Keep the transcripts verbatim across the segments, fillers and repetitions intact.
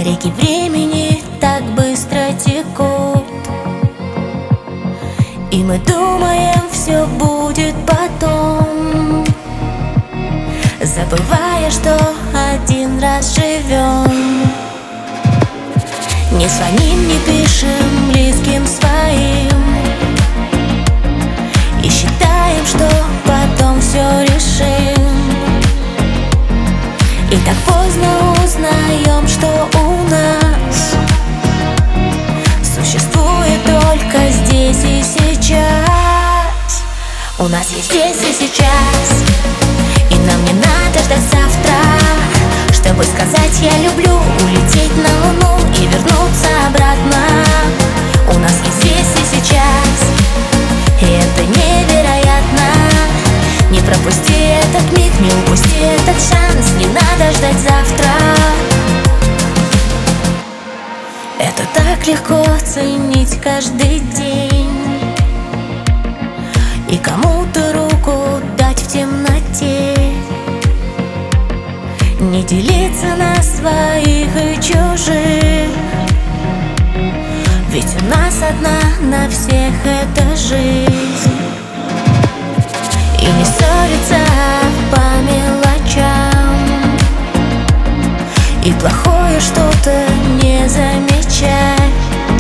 Реки времени так быстро текут, и мы думаем, все будет потом, забывая, что один раз живем. Не звоним, не пишем близким своим и считаем, что потом все решим. И так поздно узнаем, что у нас существует только здесь и сейчас. У нас есть здесь и сейчас, и нам не надо ждать завтра, чтобы сказать «я люблю», улететь на луну и вернуться обратно. У нас есть здесь и сейчас, и это невероятно. Не пропусти этот миг, не упусти этот шанс, не надо ждать завтра. Это так легко ценить каждый день и кому-то руку дать в темноте, не делиться на своих и чужих, ведь у нас одна на всех эта жизнь. И не ссориться по мелочам, и плохое что-то не замечать,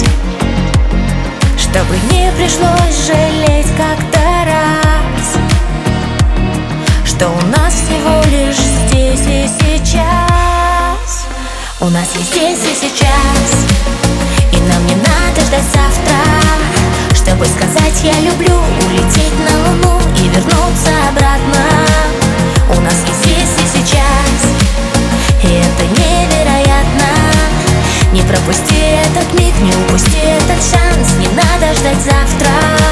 чтобы не пришлось жалеть как-то раз, что у нас всего лишь здесь и сейчас. У нас есть здесь и сейчас, и нам не надо ждать завтра, чтобы сказать «я люблю», улететь на луну и вернуться обратно. У нас есть здесь и сейчас, и это невероятно. Не пропусти этот миг, не упусти этот шанс, не надо ждать завтра.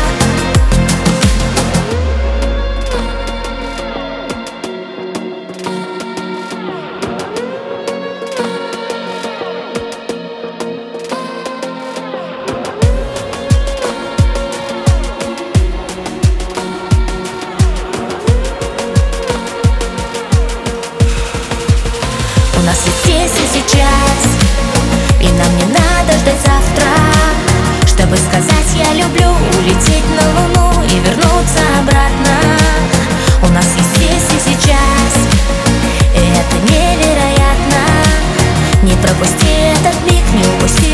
У нас есть здесь и сейчас, и нам не надо ждать завтра, чтобы сказать «я люблю», улететь на луну и вернуться обратно. У нас есть здесь и сейчас, и это невероятно. Не пропусти этот миг, не упусти